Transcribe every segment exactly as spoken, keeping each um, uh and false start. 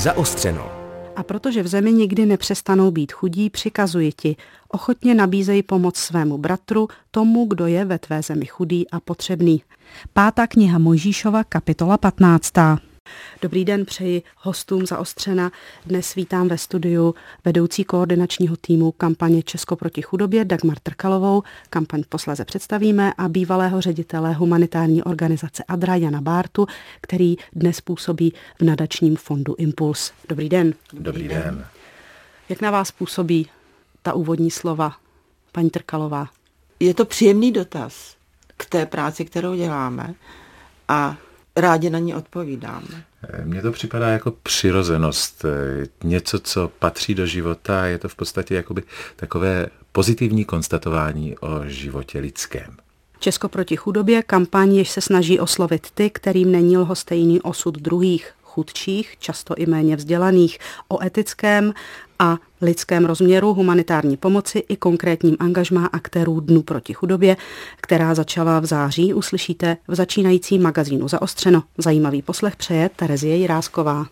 Zaostřeno. A protože v zemi nikdy nepřestanou být chudí, přikazuji ti, ochotně nabízej pomoc svému bratru, tomu, kdo je ve tvé zemi chudý a potřebný. Pátá kniha Mojžíšova, kapitola patnáctá. Dobrý den přeji hostům Zaostřena. Dnes vítám ve studiu vedoucí koordinačního týmu kampaně Česko proti chudobě Dagmar Trkalovou, kampaň posléze představíme, a bývalého ředitele humanitární organizace Adra Jana Bártu, který dnes působí v nadačním fondu Impuls. Dobrý den. Dobrý den. Jak na vás působí ta úvodní slova, paní Trkalová? Je to příjemný dotaz k té práci, kterou děláme, a rádi na ní odpovídáme. Mně to připadá jako přirozenost, něco, co patří do života, je to v podstatě jakoby takové pozitivní konstatování o životě lidském. Česko proti chudobě, kampaň, jež se snaží oslovit ty, kterým není lhostejný osud druhých, chudších, často i méně vzdělaných, o etickém a lidském rozměru humanitární pomoci i konkrétním angažmá aktérů Dnu proti chudobě, která začala v září, uslyšíte v začínajícím magazínu Zaostřeno. Zajímavý poslech přeje Terezie Jirásková.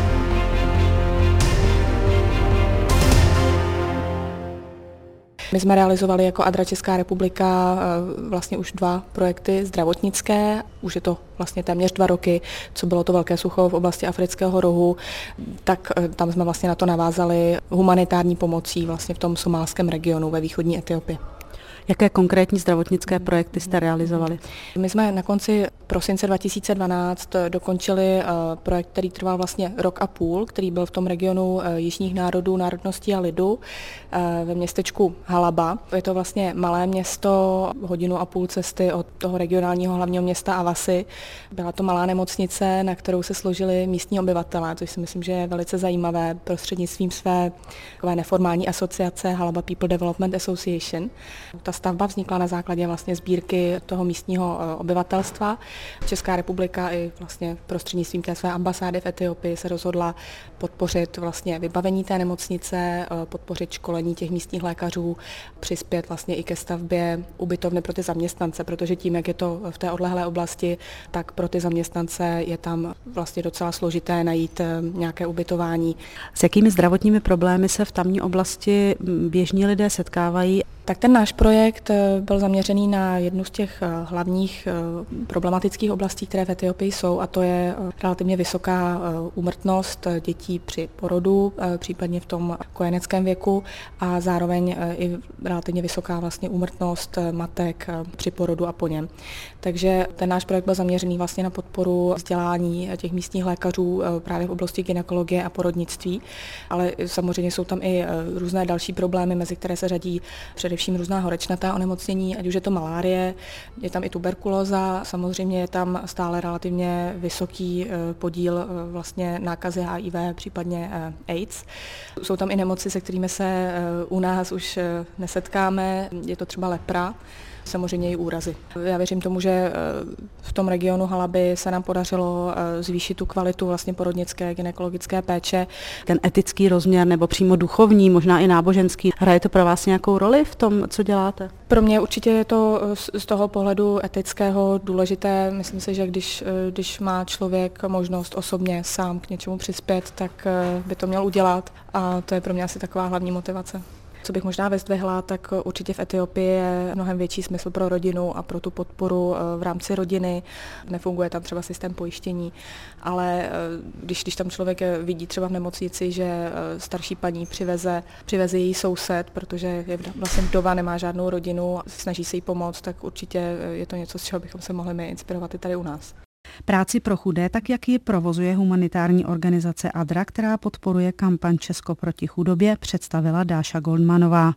My jsme realizovali jako Adra Česká republika vlastně už dva projekty zdravotnické. Už je to vlastně téměř dva roky, co bylo to velké sucho v oblasti Afrického rohu, tak tam jsme vlastně na to navázali humanitární pomocí vlastně v tom somálském regionu ve východní Etiopii. Jaké konkrétní zdravotnické projekty jste realizovali? My jsme na konci prosince dva tisíce dvanáct dokončili projekt, který trval vlastně rok a půl, který byl v tom regionu jižních národů, národností a lidu ve městečku Halaba. Je to vlastně malé město, hodinu a půl cesty od toho regionálního hlavního města Avasy. Byla to malá nemocnice, na kterou se složili místní obyvatelé, což si myslím, že je velice zajímavé prostřednictvím své takové neformální asociace Halaba People Development Association. Ta stavba vznikla na základě vlastně sbírky toho místního obyvatelstva. Česká republika i vlastně prostřednictvím té své ambasády v Etiopii se rozhodla podpořit vlastně vybavení té nemocnice, podpořit školení těch místních lékařů, přispět vlastně i ke stavbě ubytovny pro ty zaměstnance, protože tím, jak je to v té odlehlé oblasti, tak pro ty zaměstnance je tam vlastně docela složité najít nějaké ubytování. S jakými zdravotními problémy se v tamní oblasti běžní lidé setkávají? Tak ten náš projekt byl zaměřený na jednu z těch hlavních problematických oblastí, které v Etiopii jsou, a to je relativně vysoká úmrtnost dětí při porodu, případně v tom kojeneckém věku, a zároveň i relativně vysoká vlastně úmrtnost matek při porodu a po něm. Takže ten náš projekt byl zaměřený vlastně na podporu vzdělání těch místních lékařů právě v oblasti gynekologie a porodnictví, ale samozřejmě jsou tam i různé další problémy, mezi které se řadí především různá horečnatá onemocnění, ať už je to malárie, je tam i tuberkulóza, samozřejmě je tam stále relativně vysoký podíl vlastně nákazy H I V, případně AIDS. Jsou tam i nemoci, se kterými se u nás už nesetkáme, je to třeba lepra, samozřejmě i úrazy. Já věřím tomu, že v tom regionu Halaby se nám podařilo zvýšit tu kvalitu vlastně porodnické gynekologické péče. Ten etický rozměr nebo přímo duchovní, možná i náboženský, hraje to pro vás nějakou roli v tom, co děláte? Pro mě určitě je to z toho pohledu etického důležité. Myslím si, že když, když má člověk možnost osobně sám k něčemu přispět, tak by to měl udělat, a to je pro mě asi taková hlavní motivace. Co bych možná vyzdvihla, tak určitě v Etiopii je mnohem větší smysl pro rodinu a pro tu podporu v rámci rodiny. Nefunguje tam třeba systém pojištění, ale když, když tam člověk vidí třeba v nemocnici, že starší paní přiveze, přiveze její soused, protože je vlastně vdova, nemá žádnou rodinu, snaží se jí pomoct, tak určitě je to něco, z čeho bychom se mohli my inspirovat i tady u nás. Práci pro chudé, tak jak ji provozuje humanitární organizace Adra, která podporuje kampaň Česko proti chudobě, představila Dáša Goldmanová.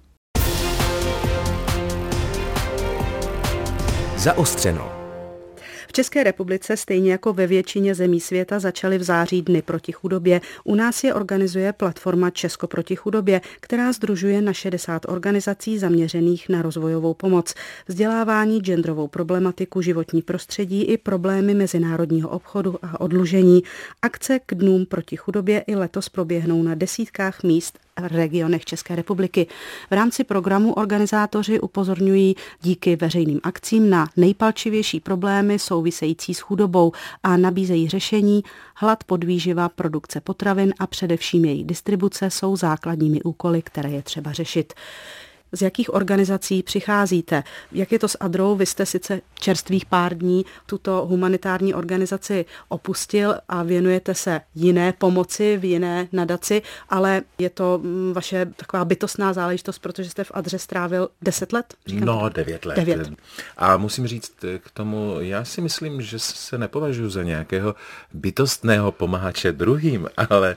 Zaostřeno. V České republice, stejně jako ve většině zemí světa, začaly v září Dny proti chudobě. U nás je organizuje platforma Česko proti chudobě, která sdružuje na šedesát organizací zaměřených na rozvojovou pomoc, vzdělávání, genderovou problematiku, životní prostředí i problémy mezinárodního obchodu a oddlužení. Akce k Dnům proti chudobě i letos proběhnou na desítkách míst regionech České republiky. V rámci programu organizátoři upozorňují díky veřejným akcím na nejpalčivější problémy související s chudobou a nabízejí řešení. Hlad, podvýživa, produkce potravin a především jejich distribuce jsou základními úkoly, které je třeba řešit. Z jakých organizací přicházíte? Jak je to s Adrou? Vy jste sice čerstvých pár dní tuto humanitární organizaci opustil a věnujete se jiné pomoci v jiné nadaci, ale je to vaše taková bytostná záležitost, protože jste v Adře strávil deset let? Říkám no, tak? devět let. Devět. A musím říct k tomu, já si myslím, že se nepovažuji za nějakého bytostného pomahače druhým, ale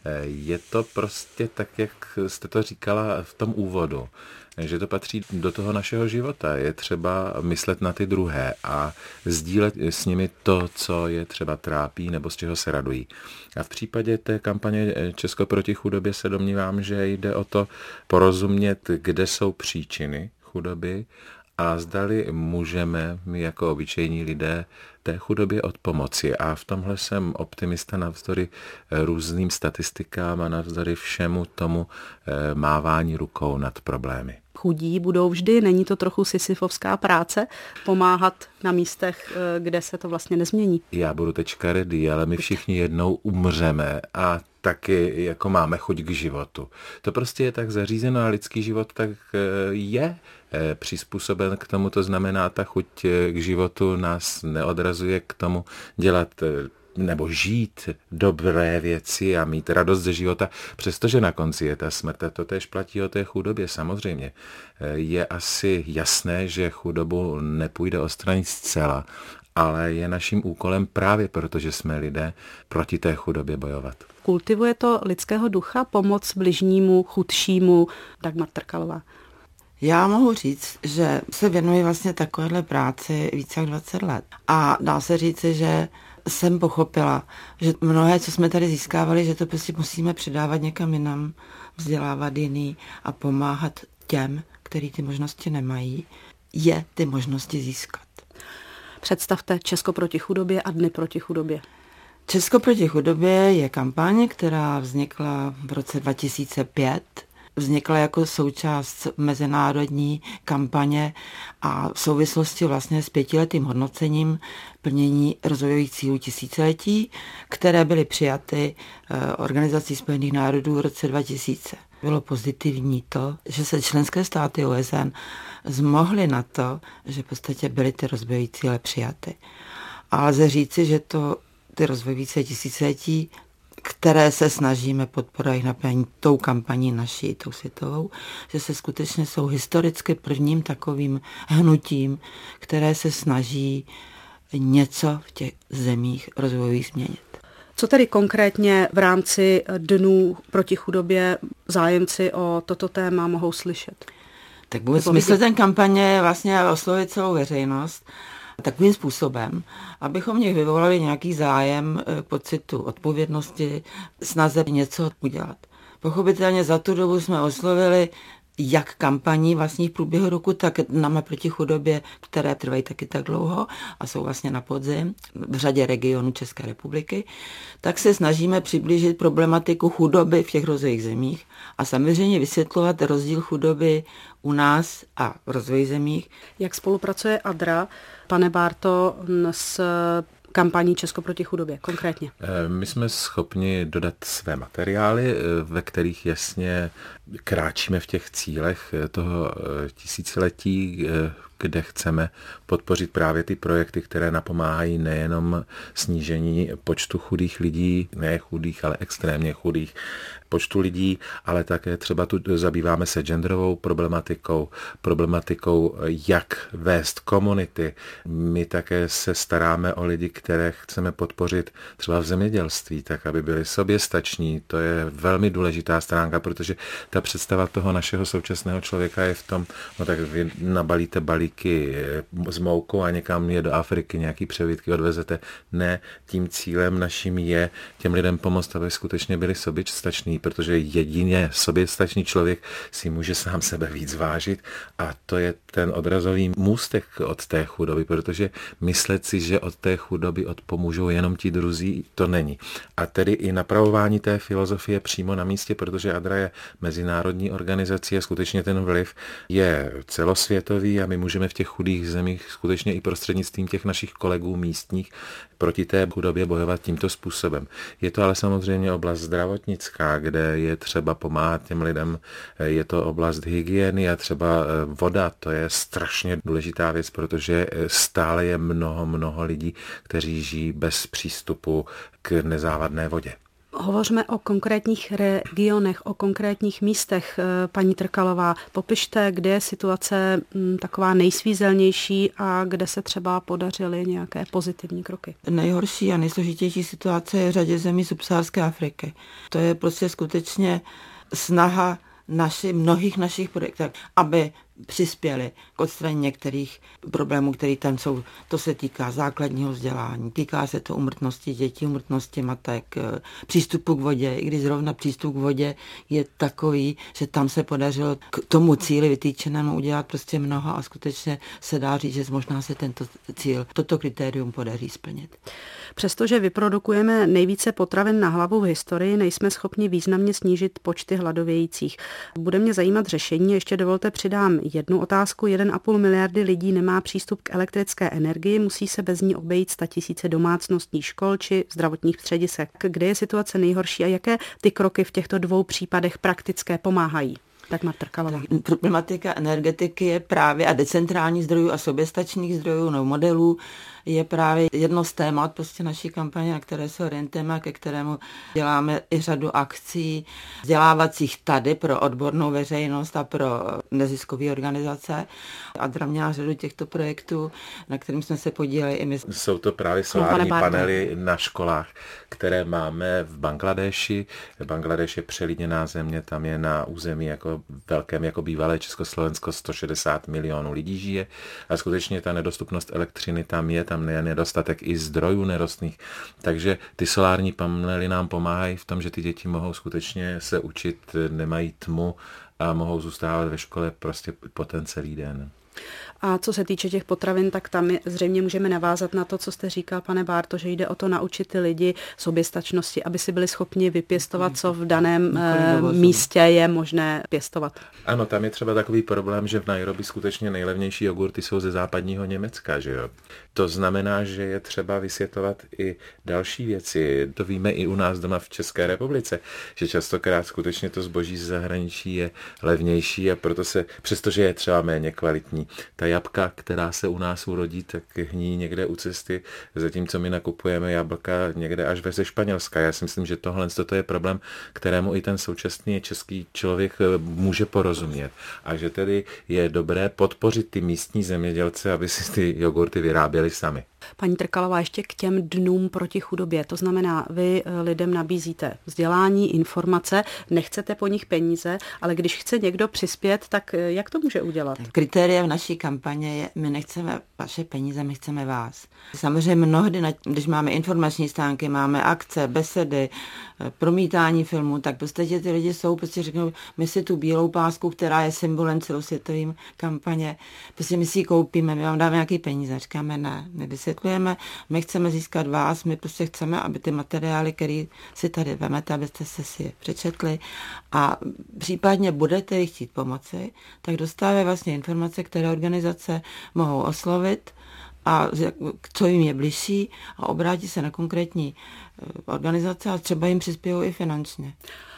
je to prostě tak, jak jste to říkala v tom úvodu, že to patří do toho našeho života. Je třeba myslet na ty druhé a sdílet s nimi to, co je třeba trápí nebo z čeho se radují. A v případě té kampaně Česko proti chudobě se domnívám, že jde o to porozumět, kde jsou příčiny chudoby a zdali můžeme my jako obyčejní lidé té chudobě od pomoci. A v tomhle jsem optimista navzdory různým statistikám a navzdory všemu tomu mávání rukou nad problémy. Chudí budou vždy, není to trochu sisyfovská práce pomáhat na místech, kde se to vlastně nezmění? Já budu teď škaredý, ale my všichni jednou umřeme a taky jako máme chuť k životu. To prostě je tak zařízeno a lidský život tak je přizpůsoben k tomu, to znamená, ta chuť k životu nás neodrazuje k tomu dělat nebo žít dobré věci a mít radost ze života, přestože na konci je ta smrt. A to též platí o té chudobě. Samozřejmě je asi jasné, že chudobu nepůjde odstranit zcela, ale je naším úkolem právě protože jsme lidé proti té chudobě bojovat. Kultivuje to lidského ducha, pomoc bližnímu, chudšímu? Dagmar Trkalová. Já mohu říct, že se věnuji vlastně takovéhle práci více jak dvacet let. A dá se říci, že jsem pochopila, že mnohé, co jsme tady získávali, že to prostě musíme předávat někam jinam, vzdělávat jiný a pomáhat těm, kteří ty možnosti nemají, je ty možnosti získat. Představte Česko proti chudobě a Dny proti chudobě. Česko proti chudobě je kampaň, která vznikla v roce dva tisíce pět. Vznikla jako součást mezinárodní kampaně a v souvislosti vlastně s pětiletým hodnocením plnění rozvojových cílů tisíciletí, které byly přijaty Organizací spojených národů v roce dva tisíce. Bylo pozitivní to, že se členské státy O S N zmohly na to, že v podstatě byly ty rozvojové cíle přijaty. A lze říci, že to ty rozvojové cíle tisíciletí, které se snažíme podporovat naplnění tou kampaní naší, tou světovou, že se skutečně jsou historicky prvním takovým hnutím, které se snaží něco v těch zemích rozvojových změnit. Co tedy konkrétně v rámci Dnů proti chudobě zájemci o toto téma mohou slyšet? Tak vůbec smysl té kampaně je vlastně oslovit celou veřejnost takovým způsobem, abychom v nich vyvolali nějaký zájem, pocitu odpovědnosti, snaze něco udělat. Pochopitelně za tu dobu jsme oslovili jak kampaní vlastní v průběhu roku, tak Dnama proti chudobě, které trvají taky tak dlouho a jsou vlastně na podzim v řadě regionů České republiky, tak se snažíme přiblížit problematiku chudoby v těch rozvojových zemích a samozřejmě vysvětlovat rozdíl chudoby u nás a v rozvojových zemích. Jak spolupracuje Adra, pane Bárto, s kampaní Česko proti chudobě konkrétně? My jsme schopni dodat své materiály, ve kterých jasně kráčíme v těch cílech toho tisíciletí, kde chceme podpořit právě ty projekty, které napomáhají nejenom snížení počtu chudých lidí, ne chudých, ale extrémně chudých počtu lidí, ale také třeba tu zabýváme se genderovou problematikou, problematikou, jak vést komunity. My také se staráme o lidi, které chceme podpořit třeba v zemědělství, tak aby byli soběstační. To je velmi důležitá stránka, protože ta představa toho našeho současného člověka je v tom, no tak vy nabalíte balík balíky s moukou a někam je do Afriky nějaký přebytky odvezete. Ne, tím cílem naším je těm lidem pomoct, aby skutečně byli soběstační, protože jedině soběstačný člověk si může sám sebe víc vážit a to je ten odrazový můstek od té chudoby, protože myslet si, že od té chudoby odpomůžou jenom ti druzí, to není. A tedy i napravování té filozofie přímo na místě, protože ADRA je mezinárodní organizace a skutečně ten vliv je celosvětový a my můžeme v těch chudých zemích skutečně i prostřednictvím těch našich kolegů místních proti té chudobě bojovat tímto způsobem. Je to ale samozřejmě oblast zdravotnická, kde je třeba pomáhat těm lidem, je to oblast hygieny a třeba voda, to je strašně důležitá věc, protože stále je mnoho, mnoho lidí, kteří žijí bez přístupu k nezávadné vodě. Hovořme o konkrétních regionech, o konkrétních místech. Paní Trkalová, popište, kde je situace taková nejsvízelnější a kde se třeba podařily nějaké pozitivní kroky. Nejhorší a nejsložitější situace je v řadě zemí subsaharské Afriky. To je prostě skutečně snaha naši, mnohých našich projektů, aby přispěli k odstranění některých problémů, které tam jsou. To se týká základního vzdělání, týká se to úmrtnosti dětí, úmrtnosti matek, přístupu k vodě, i když zrovna přístup k vodě je takový, že tam se podařilo k tomu cíli vytýčenému udělat prostě mnoho a skutečně se dá říct, že možná se tento cíl, toto kritérium podaří splnit. Přestože vyprodukujeme nejvíce potravin na hlavu v historii, nejsme schopni významně snížit počty hladovějících. Bude mě zajímat řešení, ještě dovolte přidám jednu otázku. jeden a půl miliardy lidí nemá přístup k elektrické energii, musí se bez ní obejít statisíce domácností, škol či zdravotních středisek. Kde je situace nejhorší a jaké ty kroky v těchto dvou případech praktické pomáhají? Tak Marta Trkalová. Problematika energetiky je právě a decentrální zdrojů a soběstačných zdrojů nebo modelů je právě jedno z témat prostě naší kampaně, na které se orientujeme a ke kterému děláme i řadu akcí vzdělávacích tady pro odbornou veřejnost a pro neziskové organizace. ADRA měla řadu těchto projektů, na kterým jsme se podíleli i my. Jsou to právě solární panely na školách, které máme v Bangladeši. Bangladeš je přelidněná země, tam je na území jako velkém jako bývalé Československo sto šedesát milionů lidí žije a skutečně ta nedostupnost elektřiny tam je, tam je nedostatek i zdrojů nerostných. Takže ty solární panely nám pomáhají v tom, že ty děti mohou skutečně se učit, nemají tmu a mohou zůstávat ve škole prostě po ten celý den. A co se týče těch potravin, tak tam zřejmě můžeme navázat na to, co jste říkal, pane Bárto, že jde o to naučit ty lidi soběstačnosti, aby si byli schopni vypěstovat, co v daném místě je možné pěstovat. Ano, tam je třeba takový problém, že v Nairobi skutečně nejlevnější jogurty jsou ze západního Německa, že jo. To znamená, že je třeba vysvětlovat i další věci. To víme i u nás doma v České republice, že častokrát skutečně to zboží z zahraničí je levnější a proto se, přestože je třeba méně kvalitní, ta jabka, která se u nás urodí, tak hní někde u cesty, zatímco my nakupujeme jablka někde až ze Španělska. Já si myslím, že tohle toto je problém, kterému i ten současný český člověk může porozumět. A že tedy je dobré podpořit ty místní zemědělce, aby si ty jogurty vyráběli sami. Paní Trkalová, ještě k těm dnům proti chudobě. To znamená, vy lidem nabízíte vzdělání, informace, nechcete po nich peníze, ale když chce někdo přispět, tak jak to může udělat? Kritéria v naší kampaně je, my nechceme vaše peníze, my chceme vás. Samozřejmě mnohdy, když máme informační stánky, máme akce, besedy, promítání filmů, tak prostě ty lidi jsou, prostě řeknou, my si tu bílou pásku, která je symbolem celosvětovým kampaně, prostě my si ji koupíme, my vám dáme nějaký peníze. Říkáme ne, my vysvětlujeme, my chceme získat vás, my prostě chceme, aby ty materiály, které si tady vemete, abyste se si je přečetli a případně budete chtít pomoci, tak dostávají vlastně informace, které organizace mohou oslovit a co jim je bližší a obrátí se na konkrétní organizace a třeba jim přispějou i finančně.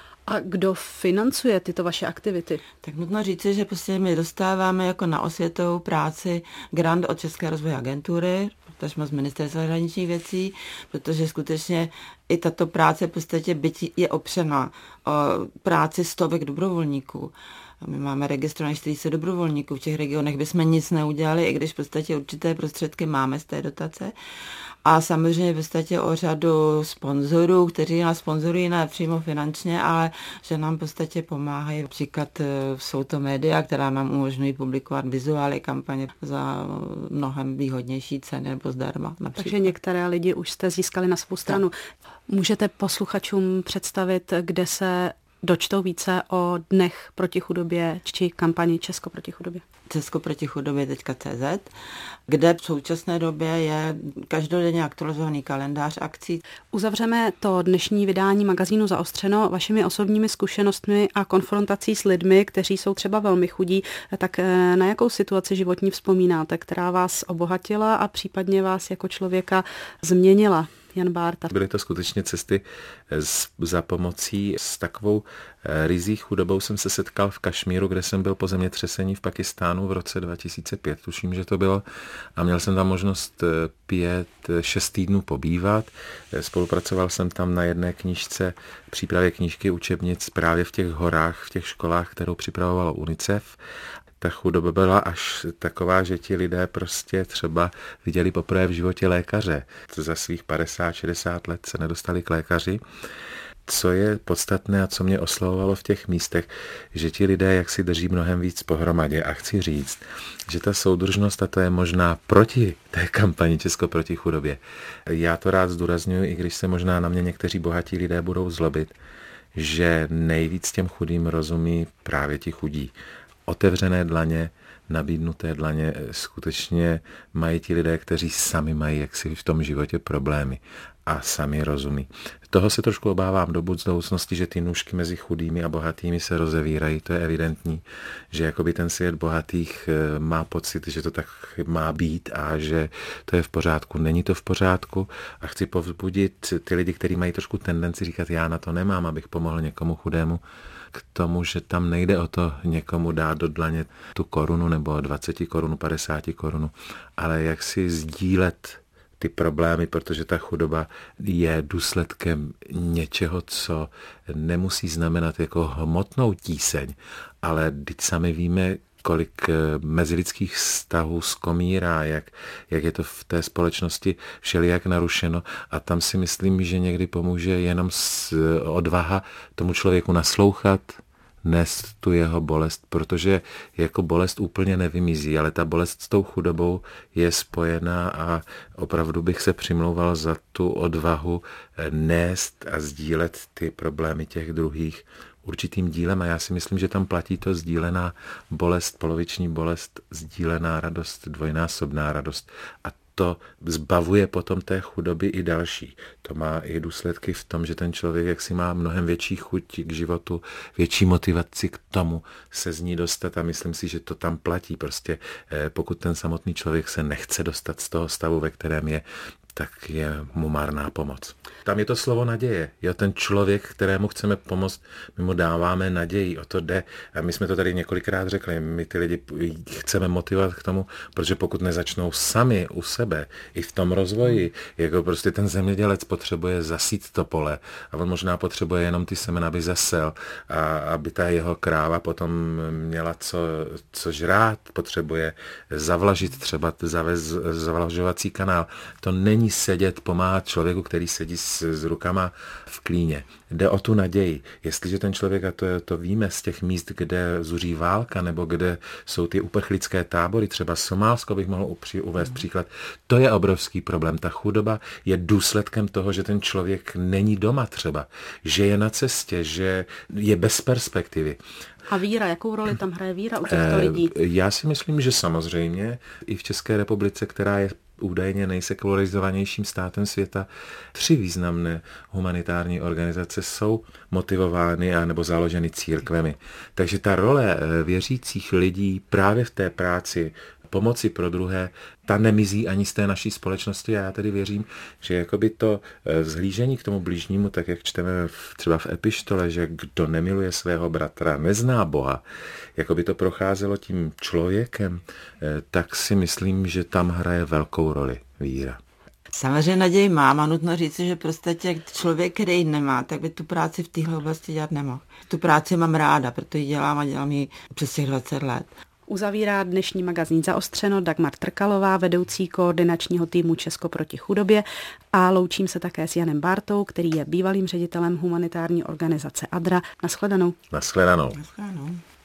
A kdo financuje tyto vaše aktivity? Tak nutno říci, že prostě my dostáváme jako na osvětovou práci grant od České rozvojové agentury, protože z Ministerstva zahraničních věcí, protože skutečně i tato práce v podstatě byť je opřena o práci stovek dobrovolníků. My máme registrovaných čtyřicet dobrovolníků, v těch regionech bychom nic neudělali, i když v podstatě určité prostředky máme z té dotace. a samozřejmě v podstatě o řadu sponzorů, kteří nás sponzorují ne přímo finančně, ale že nám v podstatě pomáhají. Například jsou to média, která nám umožňují publikovat vizuály kampaně za mnohem výhodnější ceny nebo zdarma. Například. Takže některé lidi už jste získali na svou stranu. Tak. Můžete posluchačům představit, kde se dočtou více o dnech proti chudobě či kampani Česko proti chudobě? Česko proti chudobě tečka cé zet, kde v současné době je každodenně aktualizovaný kalendář akcí. Uzavřeme to dnešní vydání magazínu Zaostřeno vašimi osobními zkušenostmi a konfrontací s lidmi, kteří jsou třeba velmi chudí. Tak na jakou situaci životní vzpomínáte, která vás obohatila a případně vás jako člověka změnila? Jan Bárta. Byly to skutečně cesty z, za pomocí. S takovou rizí chudobou jsem se setkal v Kašmíru, kde jsem byl po zemětřesení v Pakistánu v roce dva tisíce pět, tuším, že to bylo. A měl jsem tam možnost pět, šest týdnů pobývat. Spolupracoval jsem tam na jedné knížce, přípravě knížky učebnic právě v těch horách, v těch školách, kterou připravovalo UNICEF. Ta chudoba byla až taková, že ti lidé prostě třeba viděli poprvé v životě lékaře. Za svých padesát šedesát let se nedostali k lékaři. Co je podstatné a co mě oslovovalo v těch místech, že ti lidé jak si drží mnohem víc pohromadě. A chci říct, že ta soudržnost, a to je možná proti té kampani Česko proti chudobě. Já to rád zdůrazňuji, i když se možná na mě někteří bohatí lidé budou zlobit, že nejvíc těm chudým rozumí právě ti chudí. Otevřené dlaně, nabídnuté dlaně skutečně mají ti lidé, kteří sami mají jaksi v tom životě problémy a sami rozumí. Toho se trošku obávám do budoucnosti, že ty nůžky mezi chudými a bohatými se rozevírají, to je evidentní, že jakoby ten svět bohatých má pocit, že to tak má být a že to je v pořádku. Není to v pořádku a chci povzbudit ty lidi, kteří mají trošku tendenci říkat, já na to nemám, abych pomohl někomu chudému, k tomu, že tam nejde o to někomu dát do dlaně tu korunu nebo dvacet korun, padesát korun, ale jak si sdílet ty problémy, protože ta chudoba je důsledkem něčeho, co nemusí znamenat jako hmotnou tíseň, ale teď sami víme, kolik mezilidských vztahů skomírá, jak, jak je to v té společnosti všelijak narušeno a tam si myslím, že někdy pomůže jenom odvaha tomu člověku naslouchat, nést tu jeho bolest, protože jako bolest úplně nevymizí, ale ta bolest s tou chudobou je spojená a opravdu bych se přimlouval za tu odvahu nést a sdílet ty problémy těch druhých určitým dílem a já si myslím, že tam platí to sdílená bolest, poloviční bolest, sdílená radost, dvojnásobná radost a to zbavuje potom té chudoby i další. To má i důsledky v tom, že ten člověk jaksi má mnohem větší chuť k životu, větší motivaci k tomu se z ní dostat a myslím si, že to tam platí. Prostě pokud ten samotný člověk se nechce dostat z toho stavu, ve kterém je, tak je mu marná pomoc. Tam je to slovo naděje. Jo, ten člověk, kterému chceme pomoct, my mu dáváme naději, o to jde. A my jsme to tady několikrát řekli, my ty lidi chceme motivovat k tomu, protože pokud nezačnou sami u sebe, i v tom rozvoji, jako prostě ten zemědělec potřebuje zasít to pole a on možná potřebuje jenom ty semena, aby zasel a aby ta jeho kráva potom měla co, co žrát, potřebuje zavlažit třeba, zavést zavlažovací kanál. To není sedět, pomáhat člověku, který sedí s, s rukama v klíně. Jde o tu naději. Jestliže ten člověk, a to, to víme z těch míst, kde zuří válka, nebo kde jsou ty uprchlické tábory, třeba Somálsko bych mohl upří, uvést příklad, to je obrovský problém. Ta chudoba je důsledkem toho, že ten člověk není doma třeba, že je na cestě, že je bez perspektivy. A víra, jakou roli tam hraje víra u těchto lidí? Já si myslím, že samozřejmě i v České republice, která je údajně nejsekularizovanějším státem světa, tři významné humanitární organizace jsou motivovány a nebo založeny církvemi. Takže ta role věřících lidí právě v té práci pomoci pro druhé, ta nemizí ani z té naší společnosti a já tedy věřím, že jakoby to vzhlížení k tomu blížnímu, tak jak čteme v, třeba v epištole, že kdo nemiluje svého bratra, nezná Boha, jakoby to procházelo tím člověkem, tak si myslím, že tam hraje velkou roli víra. Samozřejmě naději mám a nutno říct, že prostě člověk, který ji nemá, tak by tu práci v téhle oblasti dělat nemohl. Tu práci mám ráda, proto ji dělám a dělám ji přes těch dvacet let. Uzavírá dnešní magazín Zaostřeno Dagmar Trkalová, vedoucí koordinačního týmu Česko proti chudobě, a loučím se také s Janem Bártou, který je bývalým ředitelem humanitární organizace Adra. Naschledanou. Naschledanou. Naschledanou.